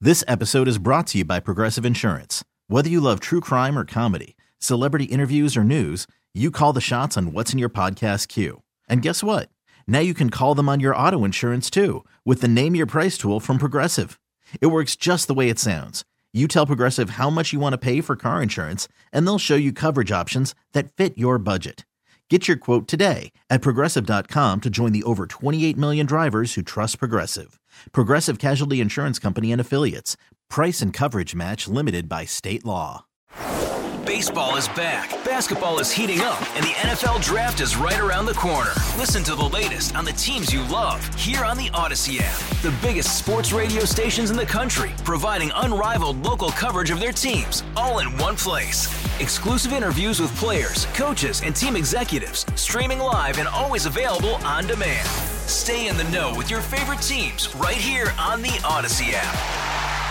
This episode is brought to you by Progressive Insurance. Whether you love true crime or comedy, celebrity interviews or news, you call the shots on what's in your podcast queue. And guess what? Now you can call them on your auto insurance too with the Name Your Price tool from Progressive. It works just the way it sounds. You tell Progressive how much you want to pay for car insurance, and they'll show you coverage options that fit your budget. Get your quote today at Progressive.com to join the over 28 million drivers who trust Progressive. Progressive Casualty Insurance Company and Affiliates. Price and coverage match limited by state law. Baseball is back, basketball is heating up, and the NFL Draft is right around the corner. Listen to the latest on the teams you love here on the Odyssey app. The biggest sports radio stations in the country, providing unrivaled local coverage of their teams, all in one place. Exclusive interviews with players, coaches, and team executives, streaming live and always available on demand. Stay in the know with your favorite teams right here on the Odyssey app.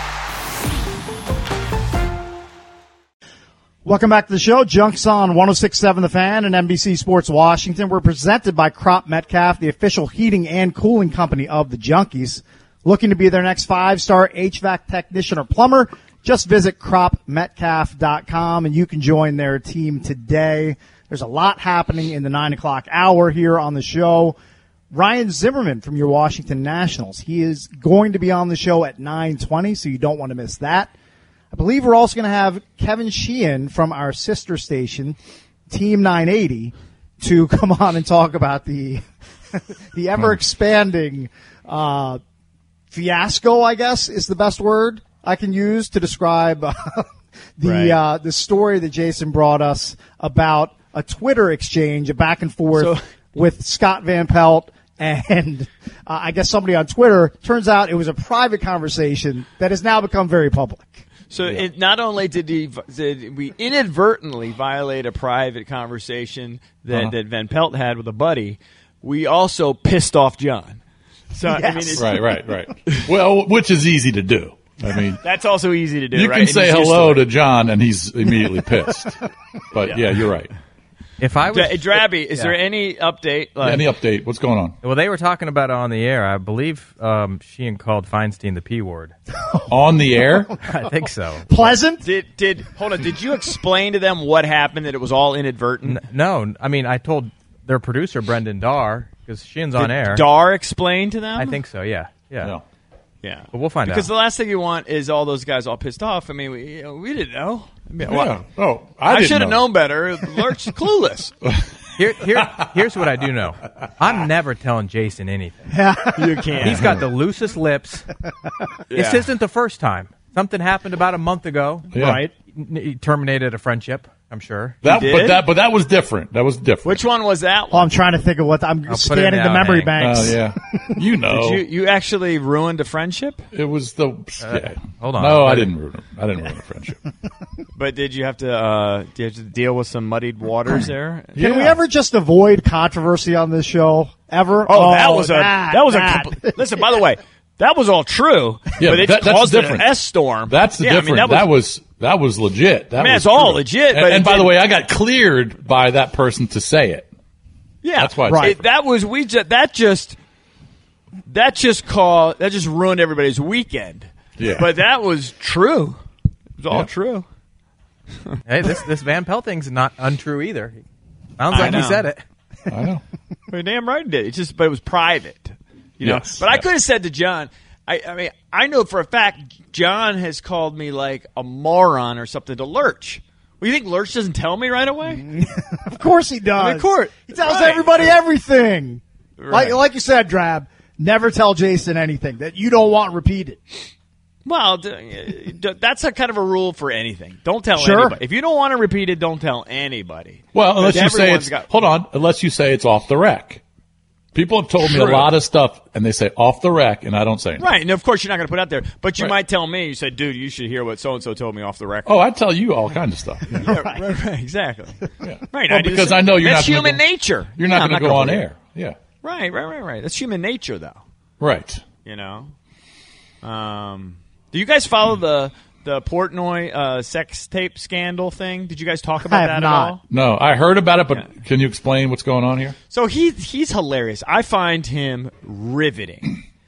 Welcome back to the show. Junks on 106.7 The Fan and NBC Sports Washington. We're presented by Crop Metcalf, the official heating and cooling company of the Junkies. Looking to be their next 5-star HVAC technician or plumber? Just visit cropmetcalf.com and you can join their team today. There's a lot happening in the 9 o'clock hour here on the show. Ryan Zimmerman from your Washington Nationals. He is going to be on the show at 9:20, so you don't want to miss that. I believe we're also going to have Kevin Sheehan from our sister station, Team 980, to come on and talk about the ever-expanding fiasco, I guess, is the best word I can use to describe the story that Jason brought us about a Twitter exchange, a back and forth with Scott Van Pelt and I guess somebody on Twitter. Turns out it was a private conversation that has now become very public. So it, not only did we inadvertently violate a private conversation that Van Pelt had with a buddy, we also pissed off John. So Yes. I mean, it's, Right. Well, which is easy to do. I mean, that's also easy to do. you right? can And say he's used hello to to John, and he's immediately pissed. But yeah, you're right. If I was Drabby, is there any update? Any update? What's going on? Well, they were talking about it on the air. I believe Sheehan called Feinstein the P word. On the air? I think so. Pleasant? Did you explain to them what happened, that it was all inadvertent? No, I mean, I told their producer, Brendan Darr, because Sheehan's on air. Darr explained to them? I think so, yeah. Yeah. But we'll find out. Because the last thing you want is all those guys all pissed off. I mean, we didn't know. I mean, I should have known better. Lurch clueless. Here's what I do know. I'm never telling Jason anything. You can't. He's got the loosest lips. This isn't the first time. Something happened about a month ago. Yeah. Right? He terminated a friendship, I'm sure. But that was different. That was different. Which one was that Well, one? I'm trying to think of what I'm scanning the memory banks. Oh, yeah. You know. You actually ruined a friendship? It was the... Hold on. No, I didn't ruin it. I didn't ruin a friendship. But did you have to deal with some muddied waters there? Can we ever just avoid controversy on this show? Ever? Listen, by the way, that was all true, Yeah, but it that's caused different. an S-storm. That's the difference. I mean, that was legit. That was it's all true. legit. But And by the way, I got cleared by that person to say it. yeah, That's why it's Right. different. That just ruined everybody's weekend. Yeah. But that was true. It was all true. Hey, this Van Pelt thing's not untrue either. Sounds like he know. said it. I know. Well, damn right it did. But it was private. You know. Yes, But I yes. could have said to John, I mean, I know for a fact John has called me like a moron or something to Lurch. Well, you think Lurch doesn't tell me right away? Of course he does. I mean, of course. He tells Right. everybody everything. Right. Like you said, Drab, never tell Jason anything that you don't want repeated. Well, that's a kind of a rule for anything. Don't tell Sure. anybody. If you don't want to repeat it, don't tell anybody. Well, unless you say Everyone's it's got- hold on, unless you say it's off the rack. People have told me a True. lot of stuff, and they say off the rack, and I don't say anything. Right, and of course you're not going to put it out there, but you Right. might tell me. You said, "Dude, you should hear what so and so told me off the record." Oh, I tell you all kinds of stuff. Yeah. Yeah, right, exactly. Yeah. Right, Well, I do because the I same. know you're That's not gonna human go- nature. You're not Yeah, going to I'm go on gonna- air. Yeah. Right. That's human nature, though. Right. You know. Do you guys follow the Portnoy sex tape scandal thing? Did you guys talk about I have that not. at all? No, I heard about it, but can you explain what's going on here? So he's hilarious. I find him riveting.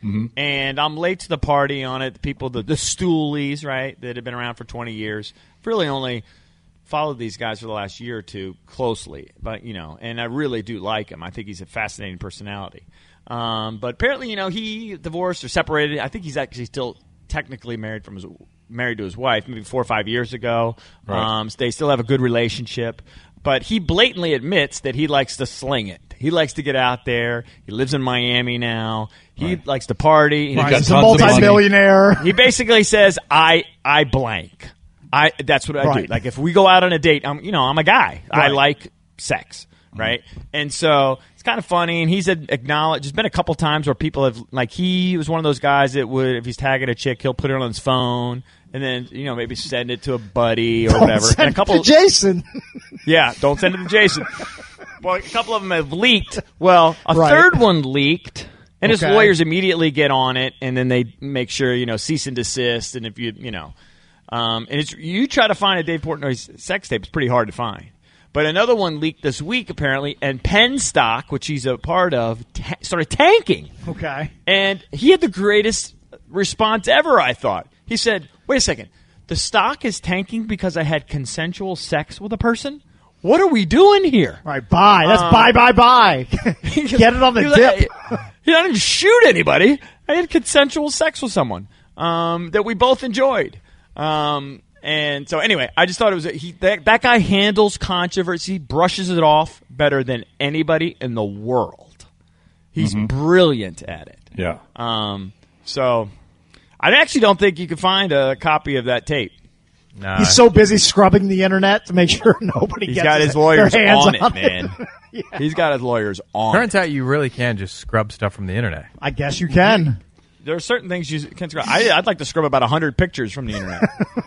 and I'm late to the party on it. The people, the stoolies, right, that have been around for 20 years. I've really only followed these guys for the last year or two closely, but and I really do like him. I think he's a fascinating personality. But apparently, he divorced or separated. I think he's actually still technically married to his wife, maybe 4 or 5 years ago. Right. So they still have a good relationship. But he blatantly admits that he likes to sling it. He likes to get out there. He lives in Miami now. He likes to party. He's a multi-millionaire. He basically says, I blank. That's what I do. Like if we go out on a date, I'm a guy. I like sex, right? And so it's kind of funny. And he's acknowledged. There's been a couple times where people have he was one of those guys that would, if he's tagging a chick, he'll put it on his phone and then maybe send it to a buddy or whatever. Send and a couple it to Jason. Yeah, don't send it to Jason. Well, a couple of them have leaked. Well, a third one leaked. And his lawyers immediately get on it, and then they make sure, cease and desist. And if and you try to find a Dave Portnoy's sex tape, it's pretty hard to find. But another one leaked this week, apparently, and Penstock, which he's a part of, started tanking. Okay. And he had the greatest response ever, I thought. He said, wait a second, the stock is tanking because I had consensual sex with a person? What are we doing here? All right, bye. That's bye. Get it on the dip. I didn't shoot anybody. I had consensual sex with someone that we both enjoyed. And so anyway, I just thought it was that guy handles controversy, brushes it off better than anybody in the world. He's brilliant at it. Yeah. So I actually don't think you can find a copy of that tape. Nah. He's so busy scrubbing the internet to make sure nobody He's gets got his lawyers their hands on it, it. man. Yeah. He's got his lawyers on Turns it. out you really can just scrub stuff from the internet. I guess you can. There are certain things you can scrub. I'd like to scrub about 100 pictures from the internet.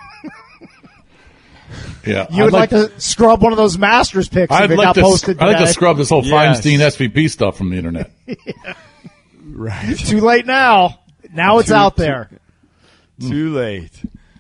Yeah, You would like to scrub one of those Masters pics if it got posted today. I'd like to scrub this whole Yes. Feinstein SVP stuff from the internet. Right. Too late now. Now it's out there. Too late.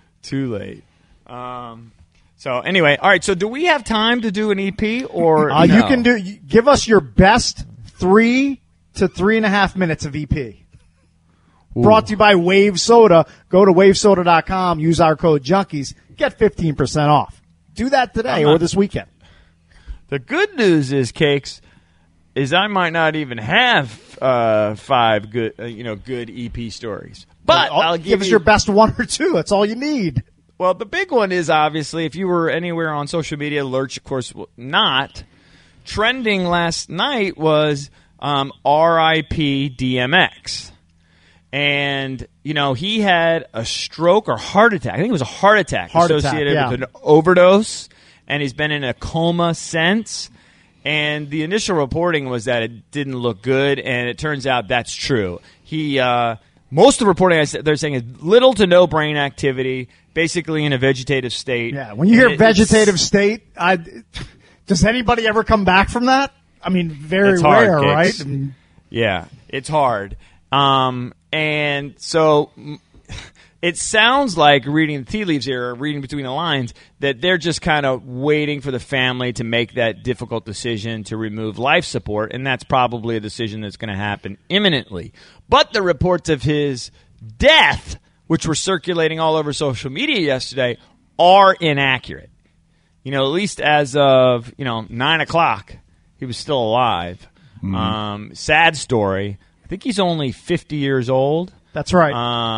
So anyway, all right. So do we have time to do an EP or no? You can give us your best 3 to 3.5 minutes of EP. Ooh. Brought to you by Wave Soda. Go to wavesoda.com. Use our code Junkies. Get 15% off. Do that today or this weekend. The good news is, Cakes, is I might not even have 5 good, good EP stories. But I'll give us your best 1 or 2. That's all you need. Well, the big one is obviously if you were anywhere on social media, Lurch, of course, not. Trending last night was R.I.P. DMX. And, he had a stroke or heart attack. I think it was a heart attack associated with an overdose. And he's been in a coma since. And the initial reporting was that it didn't look good. And it turns out that's true. Most of the reporting they're saying is little to no brain activity, basically in a vegetative state. Yeah, when you hear vegetative state, does anybody ever come back from that? I mean, very rare, right? Yeah, it's hard. And so it sounds like reading the tea leaves here, or reading between the lines, that they're just kind of waiting for the family to make that difficult decision to remove life support, and that's probably a decision that's going to happen imminently. But the reports of his death, which were circulating all over social media yesterday, are inaccurate. At least as of 9 o'clock, he was still alive. Sad story. I think he's only 50 years old. That's right.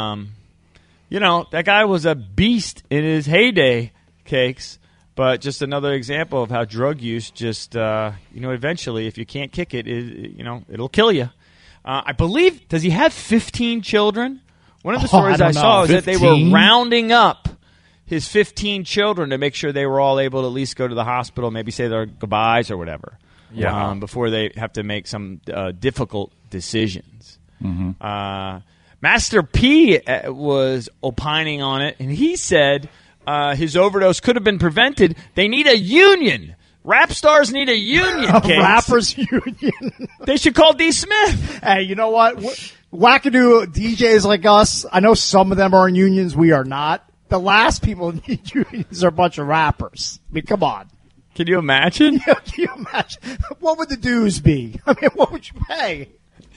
That guy was a beast in his heyday, Cakes. But just another example of how drug use just, eventually, if you can't kick it, it'll kill you. I believe, does he have 15 children? One of the stories I saw was 15? That they were rounding up his 15 children to make sure they were all able to at least go to the hospital, maybe say their goodbyes or whatever. Yeah. Before they have to make some difficult decisions. Master P was opining on it, and he said his overdose could have been prevented. They need a union. Rap stars need a union, Cakes. Rappers union. They should call D. Smith. Hey, you know what? Wackadoo DJs like us, I know some of them are in unions. We are not. The last people in unions are a bunch of rappers. I mean, come on. Can you imagine? Yeah, can you imagine? What would the dues be? I mean, what would you pay?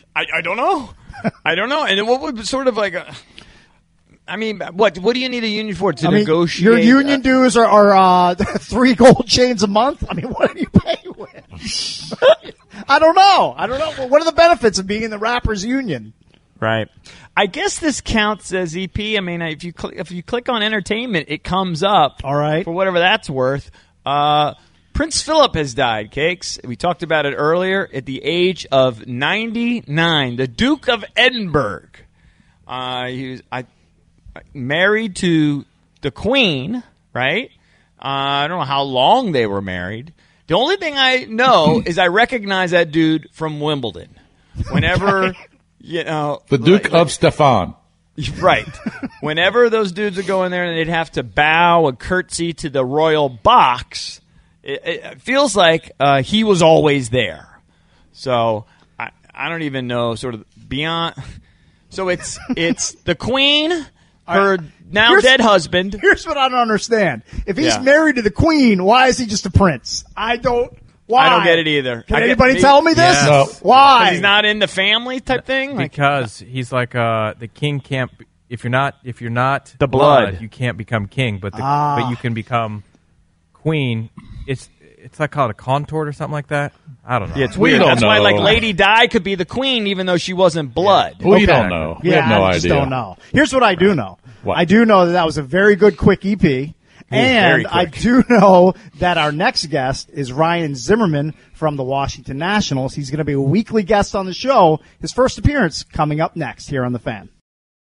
I don't know. I don't know. And what would sort of like a... I mean, what do you need a union for to negotiate? Your union dues are 3 gold chains a month. I mean, what do you pay with? I don't know. Well, what are the benefits of being in the Rappers Union? Right. I guess this counts as EP. I mean, if you click on entertainment, it comes up. All right. For whatever that's worth. Prince Philip has died, Cakes. We talked about it earlier. At the age of 99, the Duke of Edinburgh. He was married to the Queen, right? I don't know how long they were married. The only thing I know is I recognize that dude from Wimbledon. Whenever, the Duke of Stefan. Right. Whenever those dudes would go in there and they'd have to bow and curtsy to the royal box, it feels like he was always there. So I don't even know sort of beyond. So it's the Queen, her now dead husband. Here's what I don't understand. If he's married to the Queen, why is he just a prince? Why? I don't get it either. Can anybody tell me this? Yes. No. Why? He's not in the family type thing? Because he's like the king can't. If you're not the blood, you can't become king. But you can become queen. It's like called a contort or something like that. I don't know. Yeah, it's weird. don't That's why, know. like, Lady Di could be the queen even though she wasn't blood. We don't know. We have no I just idea. don't know. Here's what I do know. What? I do know that was a very good, quick EP. very And quick. I do know that our next guest is Ryan Zimmerman from the Washington Nationals. He's going to be a weekly guest on the show. His first appearance coming up next here on The Fan.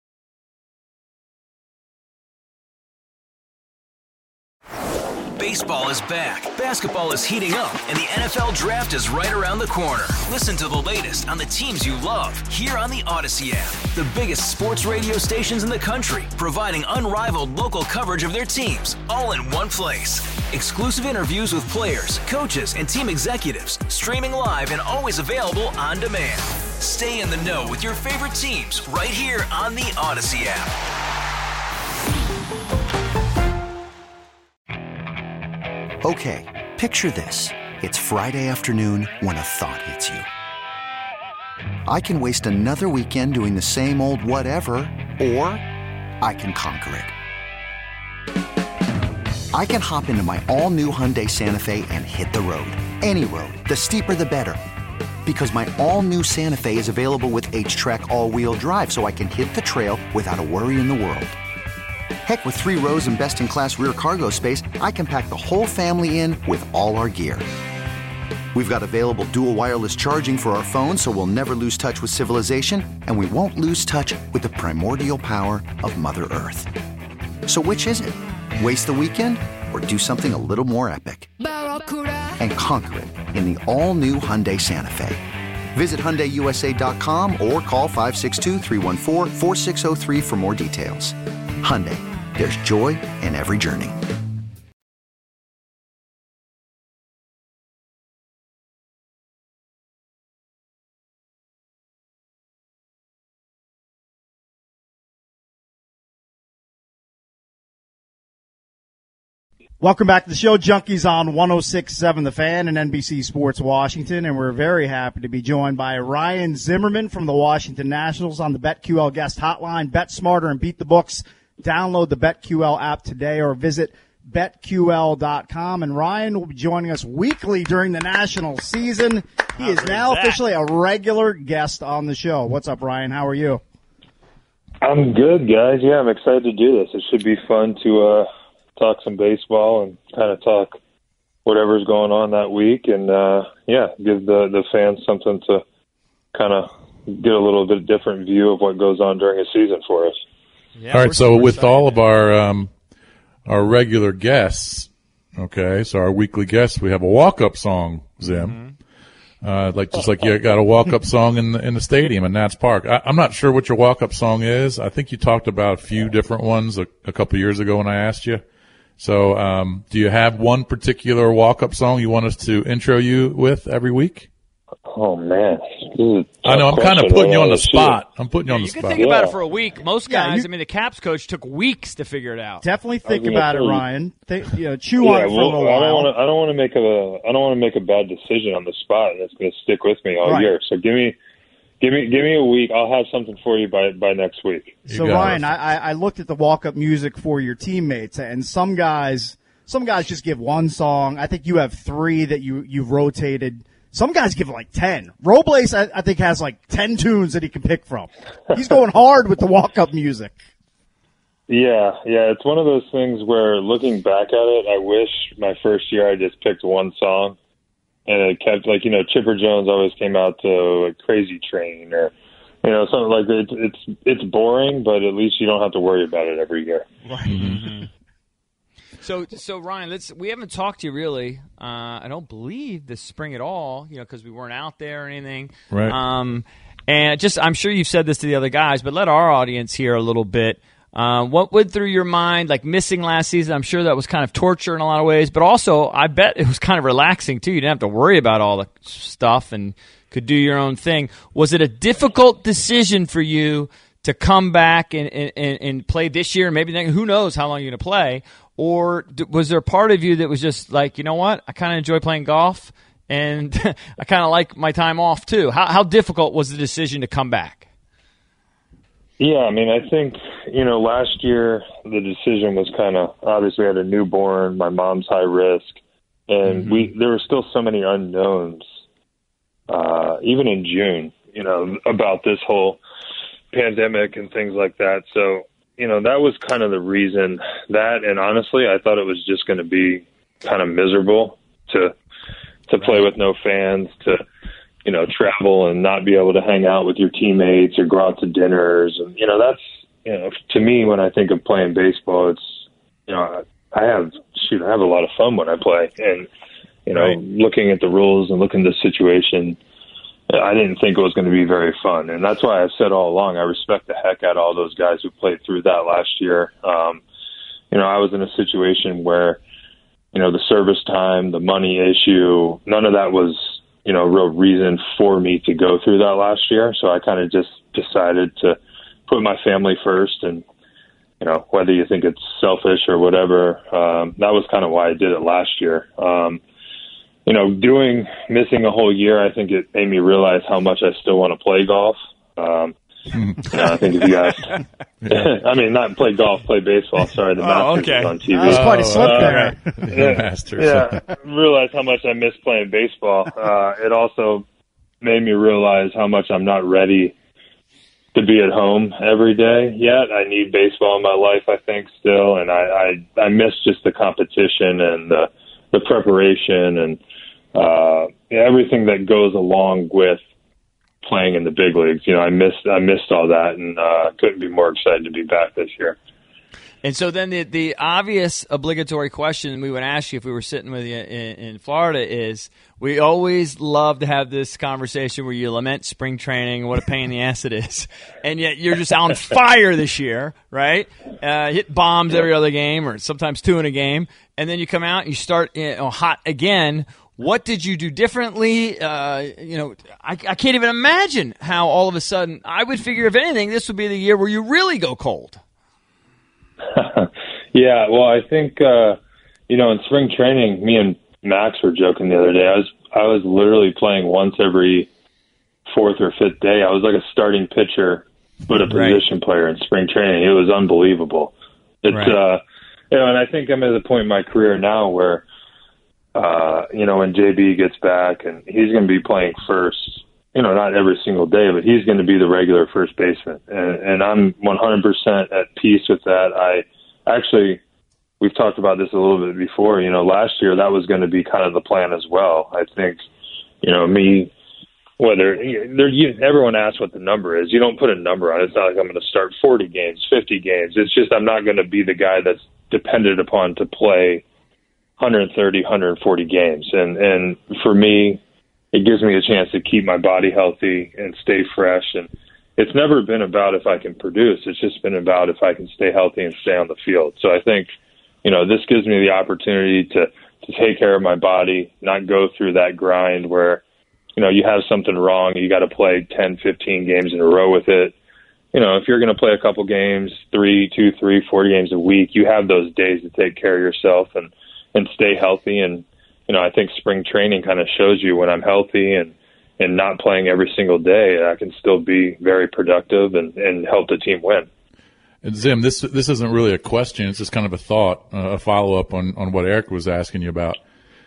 Baseball is back, basketball is heating up, and the NFL Draft is right around the corner. Listen to the latest on the teams you love here on the Odyssey app. The biggest sports radio stations in the country, providing unrivaled local coverage of their teams, all in one place. Exclusive interviews with players, coaches, and team executives, streaming live and always available on demand. Stay in the know with your favorite teams right here on the Odyssey app. Okay, picture this. It's Friday afternoon when a thought hits you. I can waste another weekend doing the same old whatever, or I can conquer it. I can hop into my all-new Hyundai Santa Fe and hit the road. Any road. The steeper, the better. Because my all-new Santa Fe is available with H-Track all-wheel drive, so I can hit the trail without a worry in the world. Heck, with 3 rows and best-in-class rear cargo space, I can pack the whole family in with all our gear. We've got available dual wireless charging for our phones, so we'll never lose touch with civilization, and we won't lose touch with the primordial power of Mother Earth. So which is it? Waste the weekend or do something a little more epic? And conquer it in the all-new Hyundai Santa Fe. Visit HyundaiUSA.com or call 562-314-4603 for more details. Hyundai. There's joy in every journey. Welcome back to the show, Junkies on 106.7 The Fan and NBC Sports Washington, and we're very happy to be joined by Ryan Zimmerman from the Washington Nationals on the BetQL guest hotline. Bet smarter and beat the books. Download the BetQL app today or visit BetQL.com. And Ryan will be joining us weekly during the national season. He is now officially a regular guest on the show. What's up, Ryan? How are you? I'm good, guys. Yeah, I'm excited to do this. It should be fun to talk some baseball and kind of talk whatever's going on that week and, give the fans something to kind of get a little bit different view of what goes on during a season for us. Yeah, all right, so with all of our regular guests, okay, so our weekly guests, we have a walk-up song, Zim. Just like you got a walk-up song in the stadium in Nats Park. I'm not sure what your walk-up song is. I think you talked about a few different ones a couple years ago when I asked you. So do you have one particular walk-up song you want us to intro you with every week? Oh, man. I know, I'm kind of putting you on the spot. I'm putting you on the you spot. can think about it for a week. Most guys, you- I mean, the Caps coach took weeks to figure it out. Definitely think I was gonna about it, say- Ryan. Chew on it for a little while. I don't want to make a bad decision on the spot, and it's going to stick with me all Right. year. So give me Give me a week. I'll have something for you by next week. So Ryan, I looked at the walk-up music for your teammates, and some guys just give one song. I think you have 3 that you've rotated. Some guys give like 10. Robles, I think, has like 10 tunes that he can pick from. He's going hard with the walk-up music. Yeah, it's one of those things where looking back at it, I wish my first year I just picked one song, and it kept, like, Chipper Jones always came out to a Crazy Train or, something like that. It's boring, but at least you don't have to worry about it every year. Right. Mm-hmm. So Ryan, we haven't talked to you really. I don't believe this spring at all, because we weren't out there or anything. Right. And I'm sure you've said this to the other guys, but let our audience hear a little bit. What went through your mind, like missing last season? I'm sure that was kind of torture in a lot of ways, but also I bet it was kind of relaxing too. You didn't have to worry about all the stuff and could do your own thing. Was it a difficult decision for you to come back and play this year? Maybe who knows how long you're going to play? Or was there a part of you that was just like, you know what, I kind of enjoy playing golf and I kind of like my time off too? How difficult was the decision to come back? Yeah, I mean, I think, last year the decision was kind of, obviously I had a newborn, my mom's high risk, and there were still so many unknowns, even in June, about this whole pandemic and things like that. So, that was kind of the reason that, and honestly, I thought it was just going to be kind of miserable to play with no fans, to travel and not be able to hang out with your teammates or go out to dinners. And, that's, to me, when I think of playing baseball, it's, I have a lot of fun when I play. And, looking at the rules and looking at the situation, I didn't think it was going to be very fun. And that's why I've said all along, I respect the heck out of all those guys who played through that last year. I was in a situation where, the service time, the money issue, none of that was, a real reason for me to go through that last year. So I kind of just decided to put my family first, and, whether you think it's selfish or whatever, that was kind of why I did it last year. Missing a whole year, I think it made me realize how much I still want to play golf. I think if you guys, I mean, not play golf, play baseball. Sorry, the Masters is on TV. That was quite a slip there. Masters. Yeah, realize how much I miss playing baseball. It also made me realize how much I'm not ready to be at home every day yet. I need baseball in my life, I think, still, and I miss just the competition and the preparation and everything that goes along with playing in the big leagues. I missed all that, and couldn't be more excited to be back this year. And so then the obvious obligatory question we would ask you if we were sitting with you in Florida is, we always love to have this conversation where you lament spring training and what a pain in the ass it is. And yet you're just on fire this year, right? Hit bombs every other game, or sometimes 2 in a game. And then you come out and you start hot again. What did you do differently? I can't even imagine how all of a sudden, I would figure, if anything, this would be the year where you really go cold. Yeah, well, I think, in spring training, me and Max were joking the other day. I was literally playing once every 4th or 5th day. I was like a starting pitcher, but a position player in spring training. It was unbelievable. And I think I'm at the point in my career now where, when JB gets back, and he's going to be playing first, not every single day, but he's going to be the regular first baseman. And I'm 100% at peace with that. We've talked about this a little bit before. Last year that was going to be kind of the plan as well. I think, everyone asks what the number is. You don't put a number on it. It's not like I'm going to start 40 games, 50 games. It's just I'm not going to be the guy that's depended upon to play 130, 140 games. And for me, it gives me a chance to keep my body healthy and stay fresh. And it's never been about if I can produce. It's just been about if I can stay healthy and stay on the field. So I think, this gives me the opportunity to take care of my body, not go through that grind where, you have something wrong, you got to play 10, 15 games in a row with it. If you're going to play a couple games, 3, 40 games a week, you have those days to take care of yourself and stay healthy. And, I think spring training kind of shows you when I'm healthy and, and not playing every single day, I can still be very productive and help the team win. And Zim, this isn't really a question. It's just kind of a thought, a follow-up on what Eric was asking you about.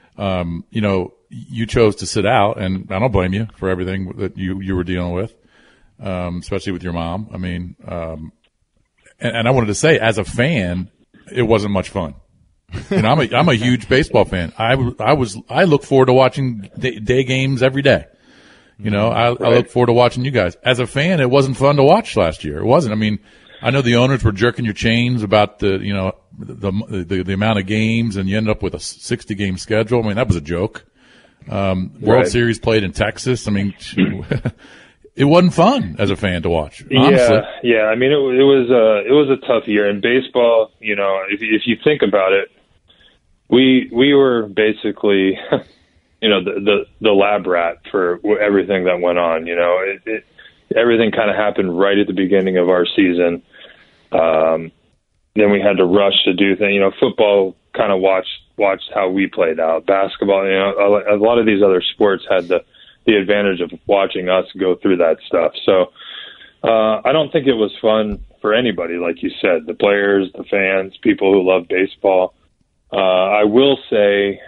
You chose to sit out, and I don't blame you for everything that you were dealing with, especially with your mom. I mean, and I wanted to say, as a fan, it wasn't much fun. I'm a huge baseball fan. I look forward to watching day games every day. I look forward to watching you guys. As a fan, it wasn't fun to watch last year. It wasn't. I mean, I know the owners were jerking your chains about the amount of games, and you end up with a 60-game schedule. I mean, that was a joke. World Series played in Texas. I mean, it wasn't fun as a fan to watch. Honestly. Yeah. I mean, it was a tough year in baseball. If you think about it, we were basically, the lab rat for everything that went on. Everything kind of happened right at the beginning of our season. Then we had to rush to do things. Football kind of watched how we played out. Basketball, a lot of these other sports had the advantage of watching us go through that stuff. So I don't think it was fun for anybody, like you said, the players, the fans, people who love baseball. I will say,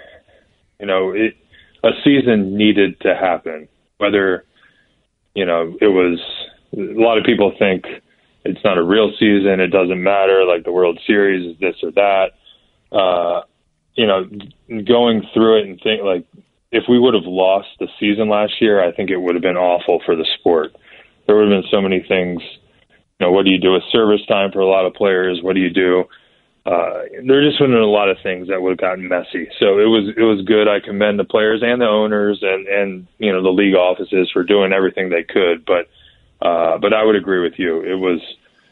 a season needed to happen. Whether, it was, a lot of people think it's not a real season, it doesn't matter, like the World Series is this or that. Going through it and think, like, if we would have lost the season last year, I think it would have been awful for the sport. There would have been so many things. What do you do with service time for a lot of players? What do you do? There just would have been a lot of things that would have gotten messy. So it was good. I commend the players and the owners and the league offices for doing everything they could. But I would agree with you. It was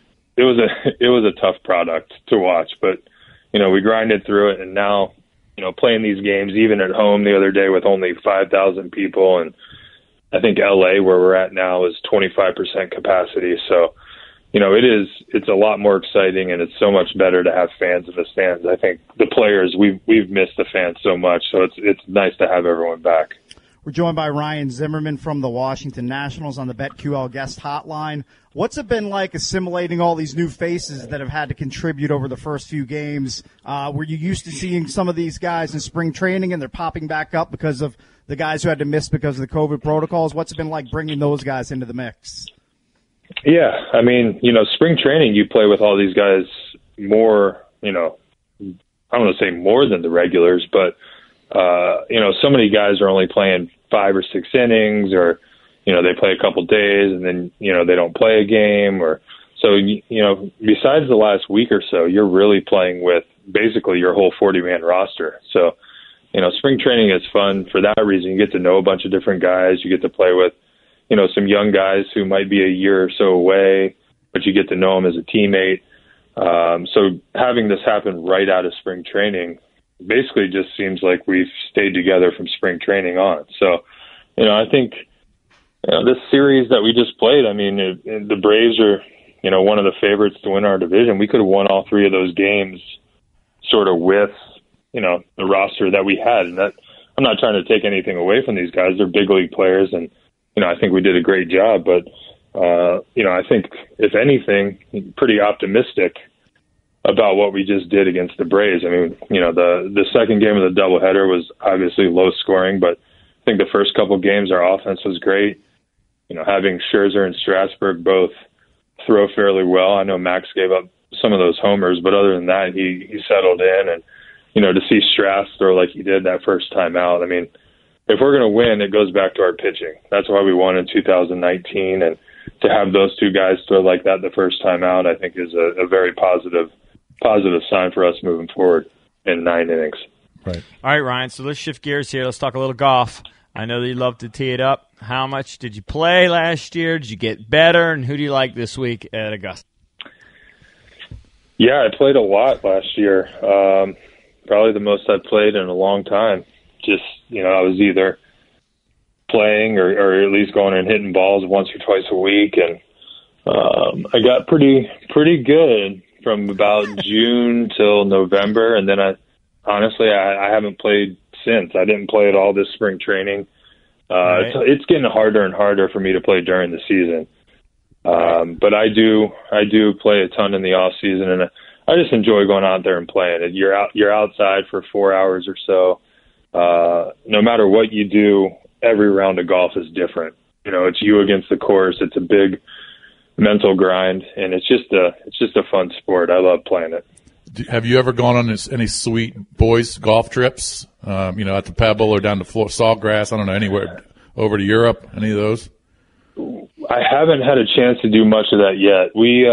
a tough product to watch. But we grinded through it, and now playing these games even at home the other day with only 5,000 people, and I think LA where we're at now is 25% capacity. So. It's a lot more exciting, and it's so much better to have fans in the stands. I think the players, we've missed the fans so much, so it's nice to have everyone back. We're joined by Ryan Zimmerman from the Washington Nationals on the BetQL guest hotline. What's it been like assimilating all these new faces that have had to contribute over the first few games? Were you used to seeing some of these guys in spring training, and they're popping back up because of the guys who had to miss because of the COVID protocols? What's it been like bringing those guys into the mix? Yeah, I mean, spring training, you play with all these guys more, I don't want to say more than the regulars, but, so many guys are only playing 5 or 6 innings, or, they play a couple days and then, they don't play a game, or so, besides the last week or so, you're really playing with basically your whole 40-man roster. So, spring training is fun for that reason. You get to know a bunch of different guys. You get to play with, some young guys who might be a year or so away, but you get to know them as a teammate. So having this happen right out of spring training basically just seems like we've stayed together from spring training on. So, I think this series that we just played, I mean, the Braves are, one of the favorites to win our division. We could have won all 3 of those games sort of with, the roster that we had. And that, I'm not trying to take anything away from these guys. They're big league players, and I think we did a great job, but, I think, if anything, pretty optimistic about what we just did against the Braves. I mean, the second game of the doubleheader was obviously low scoring, but I think the first couple games our offense was great. Having Scherzer and Strasburg both throw fairly well. I know Max gave up some of those homers, but other than that, he settled in. And, to see Strass throw like he did that first time out, I mean, if we're going to win, it goes back to our pitching. That's why we won in 2019. And to have those 2 guys throw like that the first time out, I think is a very positive sign for us moving forward in 9 innings. Right. All right, Ryan, so let's shift gears here. Let's talk a little golf. I know that you love to tee it up. How much did you play last year? Did you get better? And who do you like this week at Augusta? Yeah, I played a lot last year. Probably the most I've played in a long time. Just, I was either playing or at least going and hitting balls once or twice a week. And I got pretty good from about June till November. And then I haven't played since. I didn't play at all this spring training. Right. It's getting harder and harder for me to play during the season. But I do play a ton in the off season, and I just enjoy going out there and playing it. You're outside for 4 hours or so. No matter what you do, every round of golf is different. It's you against the course. It's a big mental grind, and it's just a fun sport. I love playing it. Have you ever gone on any sweet boys golf trips? At the Pebble or down to Sawgrass? I don't know, anywhere over to Europe. Any of those? I haven't had a chance to do much of that yet. We,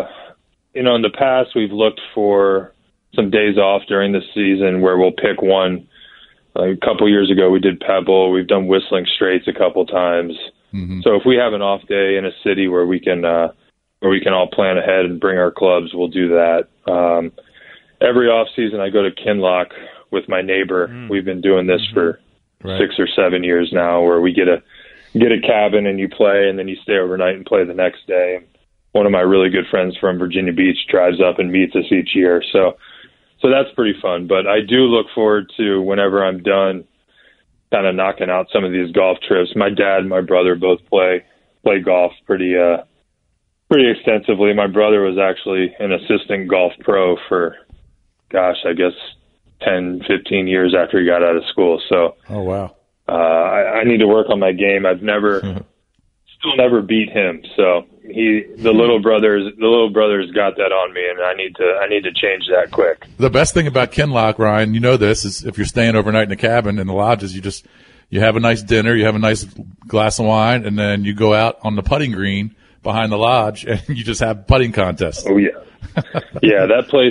in the past, we've looked for some days off during the season where we'll pick one. Like a couple years ago, we did Pebble. We've done Whistling Straits a couple times. Mm-hmm. So if we have an off day in a city where we can all plan ahead and bring our clubs, we'll do that. Every off season, I go to Kinloch with my neighbor. We've been doing this for 6 or 7 years now, where we get a cabin and you play, and then you stay overnight and play the next day. One of my really good friends from Virginia Beach drives up and meets us each year. So that's pretty fun. But I do look forward to, whenever I'm done, kind of knocking out some of these golf trips. My dad and my brother both play golf pretty extensively. My brother was actually an assistant golf pro for, I guess 10, 15 years after he got out of school. So, oh wow. I need to work on my game. I've still never beat him. So the little brother's got that on me, and I need to change that quick. The best thing about Kinloch, Ryan, this, is if you're staying overnight in the cabin in the lodges, you have a nice dinner, you have a nice glass of wine, and then you go out on the putting green behind the lodge and you just have putting contests. Oh yeah. Yeah, that place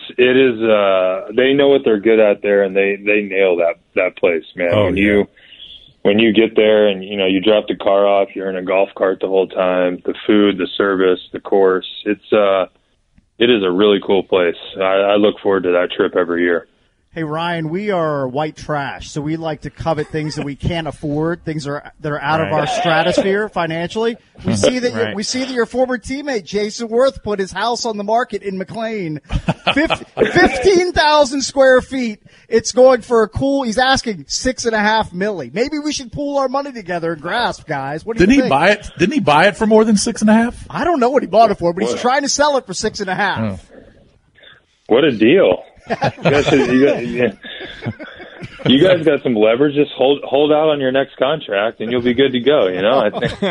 they know what they're good at there, and they nail that place, man. Oh, When you get there and, you drop the car off, you're in a golf cart the whole time, the food, the service, the course, it is a really cool place. I look forward to that trip every year. Hey, Ryan, we are white trash, so we like to covet things that we can't afford, things that are out of our stratosphere financially. We see that your former teammate Jason Worth put his house on the market in McLean, 15,000 square feet. It's going for he's asking $6.5 million. Maybe we should pool our money together and grasp, guys. What do you think? Didn't he buy it for more than 6.5? I don't know what he bought it for, but he's trying to sell it for 6.5. What a deal! You guys got some leverage. Just hold out on your next contract, and you'll be good to go. I think.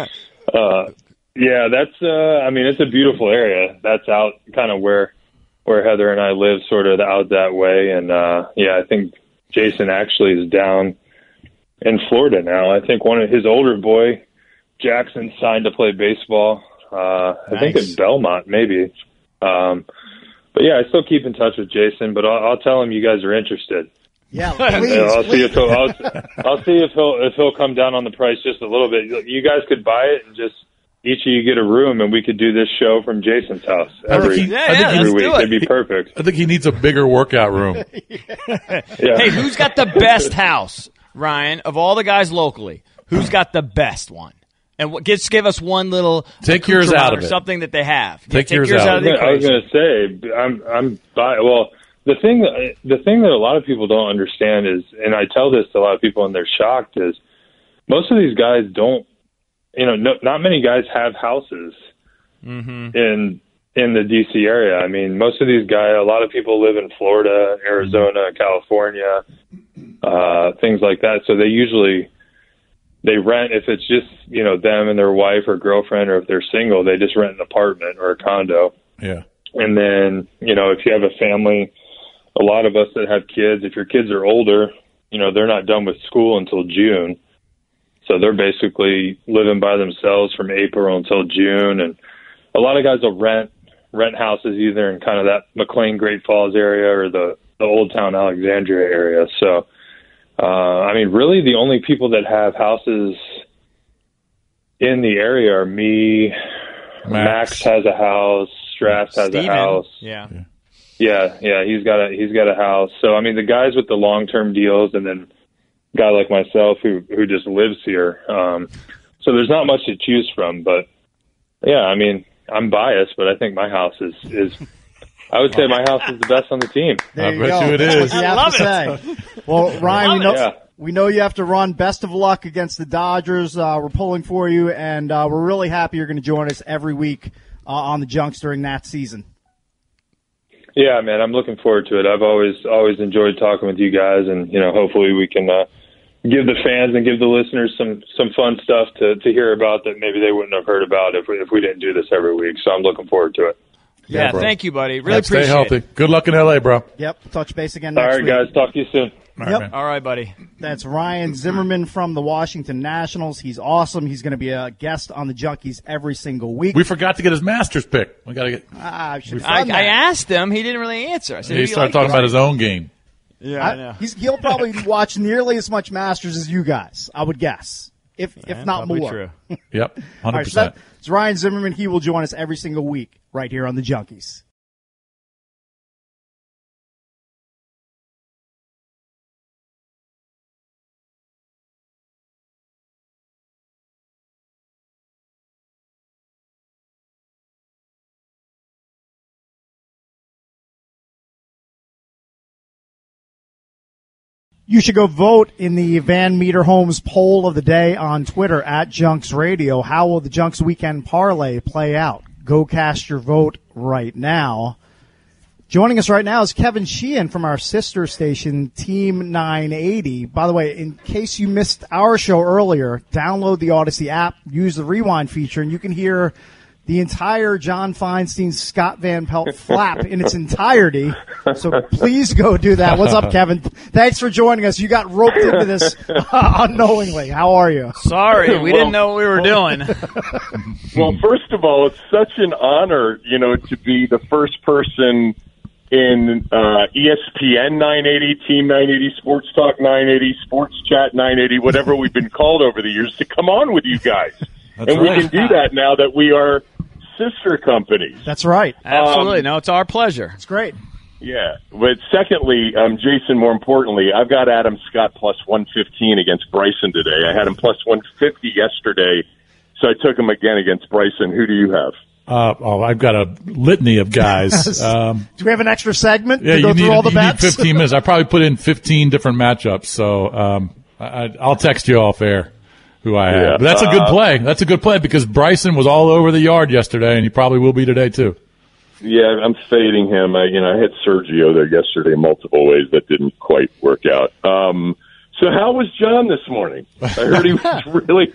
Yeah, that's. It's a beautiful area. That's out kind of where Heather and I live, sort of out that way. And I think Jason actually is down in Florida now. I think one of his older boy, Jackson, signed to play baseball. I think at Belmont, maybe. But yeah, I still keep in touch with Jason, but I'll tell him you guys are interested. Yeah, please. I'll see if he'll come down on the price just a little bit. You guys could buy it and just each of you get a room, and we could do this show from Jason's house every week. It'd be perfect. I think he needs a bigger workout room. Yeah. Hey, who's got the best house, Ryan, of all the guys locally? Who's got the best one? And just give us one little take yours out of it. Something that they have. Take yours out of the equation. I was going to say, the thing that a lot of people don't understand is, and I tell this to a lot of people and they're shocked, is most of these guys don't, not many guys have houses in the DC area. I mean, most of these guys, a lot of people live in Florida, Arizona, California, things like that. So they rent, if it's just, them and their wife or girlfriend, or if they're single, they just rent an apartment or a condo. Yeah. And then, if you have a family, a lot of us that have kids, if your kids are older, they're not done with school until June. So they're basically living by themselves from April until June. And a lot of guys will rent houses either in kind of that McLean, Great Falls area or the Old Town Alexandria area. So, really the only people that have houses in the area are me. Max has a house. Strass has a house. Yeah. He's got a house. So, the guys with the long-term deals, and then a guy like myself who just lives here. So there's not much to choose from, but yeah, I'm biased, but I think my house is I would say my house is the best on the team. There you I bet go. you it is. I love it. Well, Ryan, We know you have to run. Best of luck against the Dodgers. We're pulling for you, and we're really happy you're going to join us every week on the Junks during that season. Yeah, man, I'm looking forward to it. I've always enjoyed talking with you guys, and hopefully we can give the fans and give the listeners some fun stuff to hear about that maybe they wouldn't have heard about if we didn't do this every week. So I'm looking forward to it. Yeah, thank you, buddy. Really appreciate it. Stay healthy. Good luck in L.A., bro. Yep. Touch base again next week. All right, guys. Talk to you soon. Yep. All right, buddy. That's Ryan Zimmerman from the Washington Nationals. He's awesome. He's going to be a guest on the Junkies every single week. We forgot to get his Masters pick. We got to get. I asked him. He didn't really answer. I said, He started talking about his own game. Yeah, I know. He'll probably watch nearly as much Masters as you guys, I would guess, if not more. True. Yep, 100%. All right, so that's Ryan Zimmerman. He will join us every single week right here on the Junkies. You should go vote in the Van Meter Homes poll of the day on Twitter at Junks Radio. How will the Junks Weekend Parlay play out? Go cast your vote right now. Joining us right now is Kevin Sheehan from our sister station, Team 980. By the way, in case you missed our show earlier, download the Odyssey app, use the rewind feature, and you can hear the entire John Feinstein, Scott Van Pelt flap in its entirety. So please go do that. What's up, Kevin? Thanks for joining us. You got roped into this unknowingly. How are you? Sorry, we didn't know what we were doing. Well, first of all, it's such an honor, to be the first person in ESPN 980, Team 980, Sports Talk 980, Sports Chat 980, whatever we've been called over the years, to come on with you guys. That's and right. We can do that now that we are sister companies. That's right. Absolutely. No, it's our pleasure. It's great. Yeah. But secondly, Jason, more importantly, I've got Adam Scott plus 115 against Bryson today. I had him plus 150 yesterday, so I took him again against Bryson. Who do you have? I've got a litany of guys. Do we have an extra segment Yeah, to go through all the you need bets? 15 minutes. I probably put in 15 different matchups, so I'll text you off air who I have. Yeah, But that's a good play. That's a good play because Bryson was all over the yard yesterday, and he probably will be today too. Yeah, I'm fading him. I had Sergio there yesterday in multiple ways that didn't quite work out. So how was John this morning? I heard he was really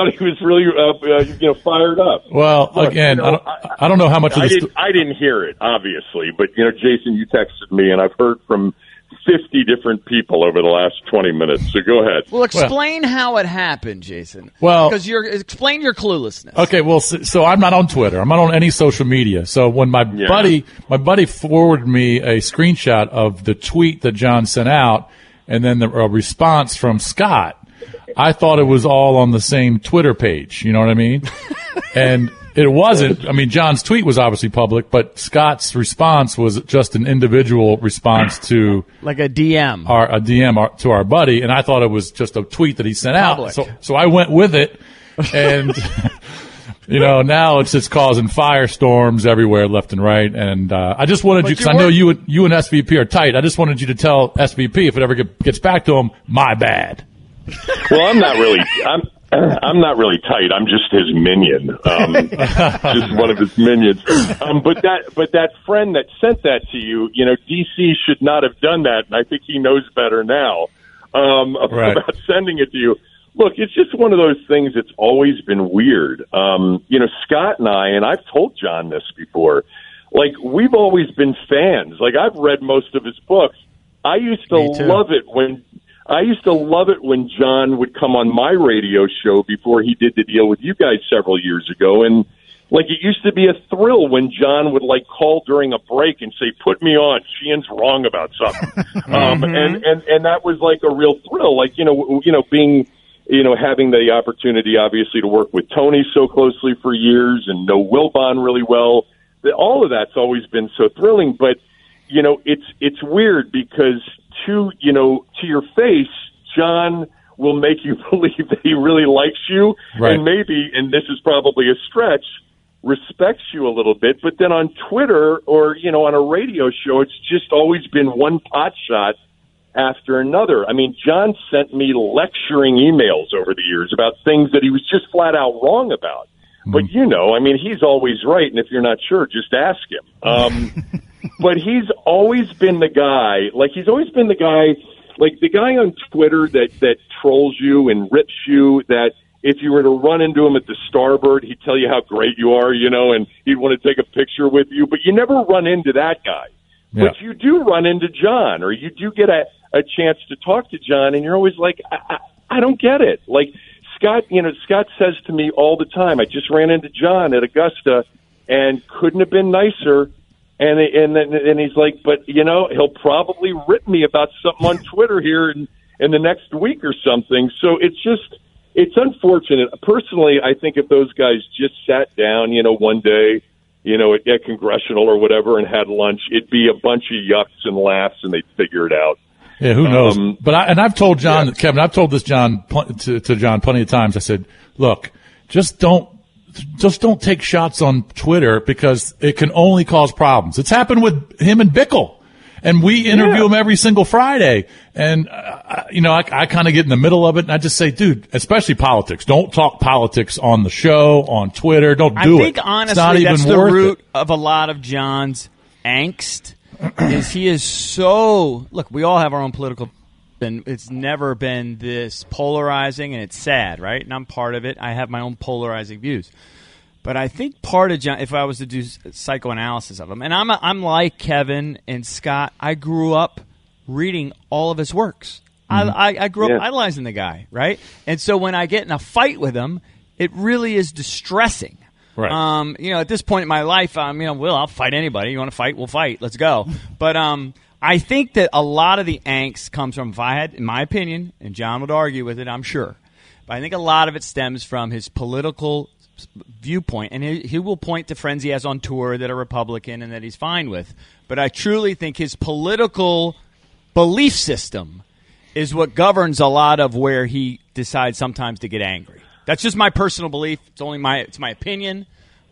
fired up. Well, again, I don't know how much of this. I didn't hear it, obviously, but Jason, you texted me, and I've heard from 50 different people over the last 20 minutes. So go ahead. Well, explain how it happened, Jason. Well, because explain your cluelessness. Okay, well, so I'm not on Twitter. I'm not on any social media. So when my buddy forwarded me a screenshot of the tweet that John sent out, and then the response from Scott, I thought it was all on the same Twitter page. You know what I mean? And it wasn't. I mean, John's tweet was obviously public, but Scott's response was just an individual response to like a DM, a DM to our buddy, and I thought it was just a tweet that he sent out. So I went with it, and now it's just causing firestorms everywhere, left and right. And I just wanted you, because I know you and SVP are tight. I just wanted you to tell SVP if it ever gets back to him, my bad. Well, I'm not really tight. I'm just his minion, just one of his minions. But that friend that sent that to you, DC should not have done that, and I think he knows better now about sending it to you. Look, it's just one of those things that's always been weird. Scott and I, and I've told John this before, we've always been fans. I've read most of his books. I used to love it when John would come on my radio show before he did the deal with you guys several years ago. And it used to be a thrill when John would call during a break and say, "Put me on. Sheehan's wrong about something." And that was a real thrill. Being, having the opportunity obviously to work with Tony so closely for years and know Wilbon really well. All of that's always been so thrilling. But, it's weird because to your face, John will make you believe that he really likes you, and maybe, and this is probably a stretch, respects you a little bit. But then on Twitter or on a radio show, it's just always been one pot shot after another. I mean, John sent me lecturing emails over the years about things that he was just flat out wrong about. But, I mean, he's always right, and if you're not sure, just ask him. But he's always been the guy, like the guy on Twitter that trolls you and rips you, that if you were to run into him at the Starbird, he'd tell you how great you are, and he'd want to take a picture with you. But you never run into that guy. Yeah. But you do run into John, or you do get a chance to talk to John, and you're always like, I don't get it. Like Scott, Scott says to me all the time, I just ran into John at Augusta and couldn't have been nicer. And he's like, but, he'll probably rip me about something on Twitter here in the next week or something. So it's unfortunate. Personally, I think if those guys just sat down, one day, at Congressional or whatever and had lunch, it'd be a bunch of yucks and laughs and they'd figure it out. Yeah, who knows? But I've told John, Kevin, I've told this to John plenty of times. I said, look, just don't take shots on Twitter because it can only cause problems. It's happened with him and Bickle. And we interview him every single Friday. And, I kind of get in the middle of it, and I just say, dude, especially politics. Don't talk politics on the show, on Twitter. Don't do it. I think, honestly, that's the root of a lot of John's angst, is he is so – look, we all have our own political – and it's never been this polarizing, and it's sad, right? And I'm part of it. I have my own polarizing views. But I think part of John, if I was to do psychoanalysis of him, and I'm like Kevin and Scott, I grew up reading all of his works. I grew up idolizing the guy, right? And so when I get in a fight with him, it really is distressing. Right. At this point in my life, I'll fight anybody. You want to fight? We'll fight. Let's go. But I think that a lot of the angst comes from, if I had, in my opinion, and John would argue with it, I'm sure, but I think a lot of it stems from his political viewpoint, and he will point to friends he has on tour that are Republican and that he's fine with. But I truly think his political belief system is what governs a lot of where he decides sometimes to get angry. That's just my personal belief. It's my opinion.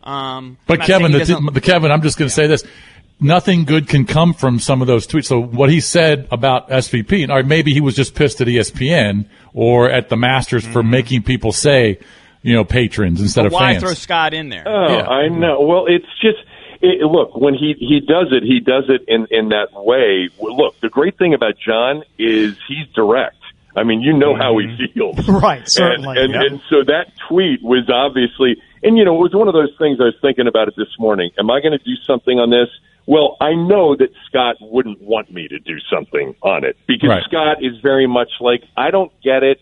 But Kevin, I'm just going to say this. Nothing good can come from some of those tweets. So what he said about SVP, or maybe he was just pissed at ESPN or at the Masters for making people say, patrons instead of fans. Why throw Scott in there? Oh, yeah. I know. Well, it's just look, when he does it in that way. Look, the great thing about John is he's direct. I mean, how he feels. Right, certainly. And so that tweet was obviously, and it was one of those things I was thinking about it this morning. Am I going to do something on this? Well, I know that Scott wouldn't want me to do something on it because Scott is very much like, I don't get it.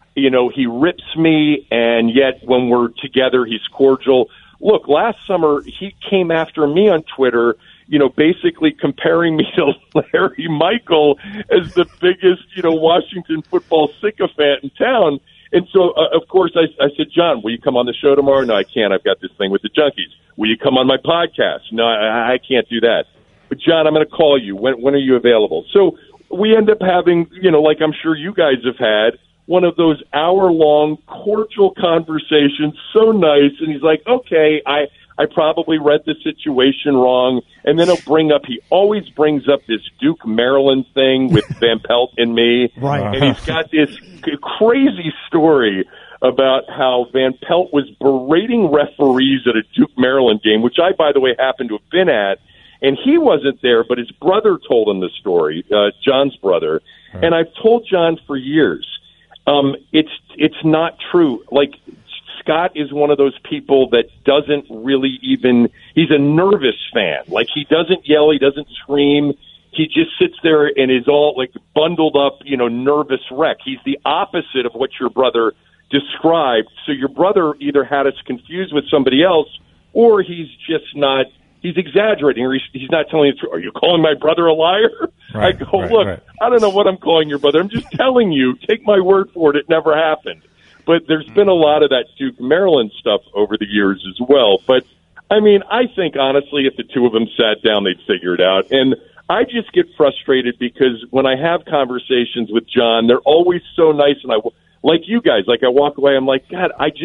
He rips me, and yet when we're together, he's cordial. Look, last summer, he came after me on Twitter, basically comparing me to Larry Michael as the biggest, Washington football sycophant in town. And so, of course, I said, John, will you come on the show tomorrow? No, I can't. I've got this thing with the Junkies. Will you come on my podcast? No, I can't do that. But, John, I'm going to call you. When are you available? So we end up having, like I'm sure you guys have had, one of those hour-long cordial conversations, so nice. And he's like, okay, I probably read the situation wrong. And then he always brings up this Duke, Maryland thing with Van Pelt and me. Right. And he's got this crazy story about how Van Pelt was berating referees at a Duke, Maryland game, which I, by the way, happened to have been at. And he wasn't there, but his brother told him the story, John's brother. Right. And I've told John for years, it's not true. Like, Scott is one of those people that doesn't really he's a nervous fan. Like, he doesn't yell, he doesn't scream. He just sits there and is all like bundled up, nervous wreck. He's the opposite of what your brother described. So your brother either had us confused with somebody else, or he's exaggerating, or he's not telling the truth. Are you calling my brother a liar? Right, I go, look, I don't know what I'm calling your brother. I'm just telling you, take my word for it never happened. But there's been a lot of that Duke, Maryland stuff over the years as well. But, I mean, I think, honestly, if the two of them sat down, they'd figure it out. And I just get frustrated because when I have conversations with John, they're always so nice. And like you guys, I walk away, I'm like, God, I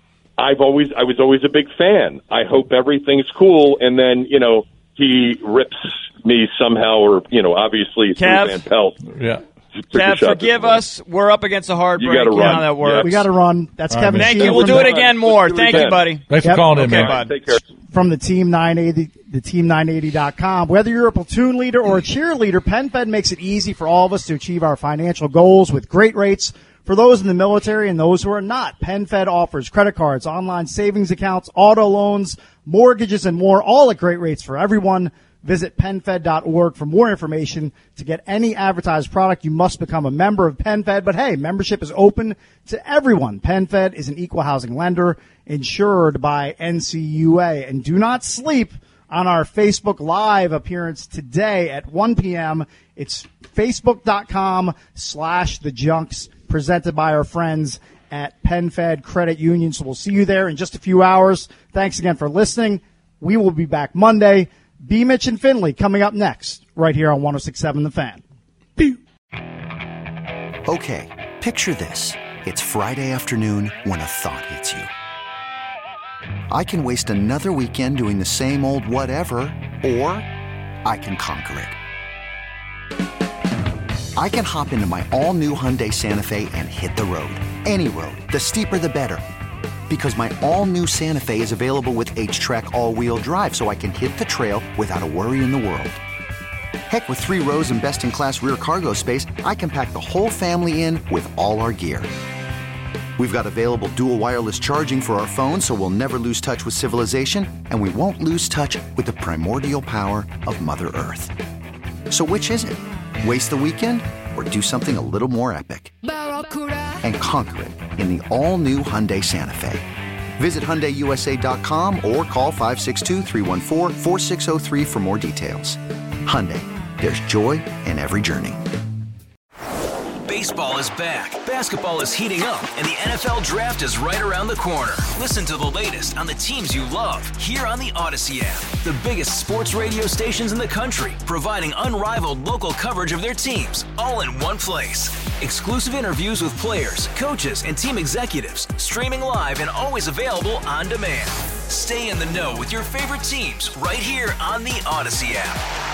was always a big fan. I hope everything's cool. And then, he rips me somehow, or, obviously through Van Pelt. Yeah. Kev, forgive us. We're up against a hard You break. gotta You know run. how that works. We got to run. That's All right, Kevin man. Thank Sheehan you. We'll from do the- it again more. Let's do it Thank you, again. buddy. Thanks Yep. for calling in, Okay, man. bud. Take care. From the Team 980, the Team980.com. Whether you're a platoon leader or a cheerleader, PenFed makes it easy for all of us to achieve our financial goals with great rates for those in the military and those who are not. PenFed offers credit cards, online savings accounts, auto loans, mortgages, and more, all at great rates for everyone. Visit PenFed.org for more information. To get any advertised product, you must become a member of PenFed. But hey, membership is open to everyone. PenFed is an equal housing lender insured by NCUA. And do not sleep on our Facebook Live appearance today at 1 p.m. It's Facebook.com/TheJunks, presented by our friends at PenFed Credit Union. So we'll see you there in just a few hours. Thanks again for listening. We will be back Monday. B. Mitch and Finley coming up next, right here on 106.7 The Fan. Okay, picture this. It's Friday afternoon when a thought hits you. I can waste another weekend doing the same old whatever, or I can conquer it. I can hop into my all-new Hyundai Santa Fe and hit the road. Any road. The steeper, the better. Because my all-new Santa Fe is available with H-Track all-wheel drive, so I can hit the trail without a worry in the world. Heck, with 3 rows and best-in-class rear cargo space, I can pack the whole family in with all our gear. We've got available dual wireless charging for our phones, so we'll never lose touch with civilization, and we won't lose touch with the primordial power of Mother Earth. So which is it? Waste the weekend or do something a little more epic? And conquer it in the all-new Hyundai Santa Fe. Visit HyundaiUSA.com or call 562-314-4603 for more details. Hyundai, there's joy in every journey. Baseball is back, basketball is heating up, and the NFL Draft is right around the corner. Listen to the latest on the teams you love here on the Odyssey app. The biggest sports radio stations in the country, providing unrivaled local coverage of their teams, all in one place. Exclusive interviews with players, coaches, and team executives, streaming live and always available on demand. Stay in the know with your favorite teams right here on the Odyssey app.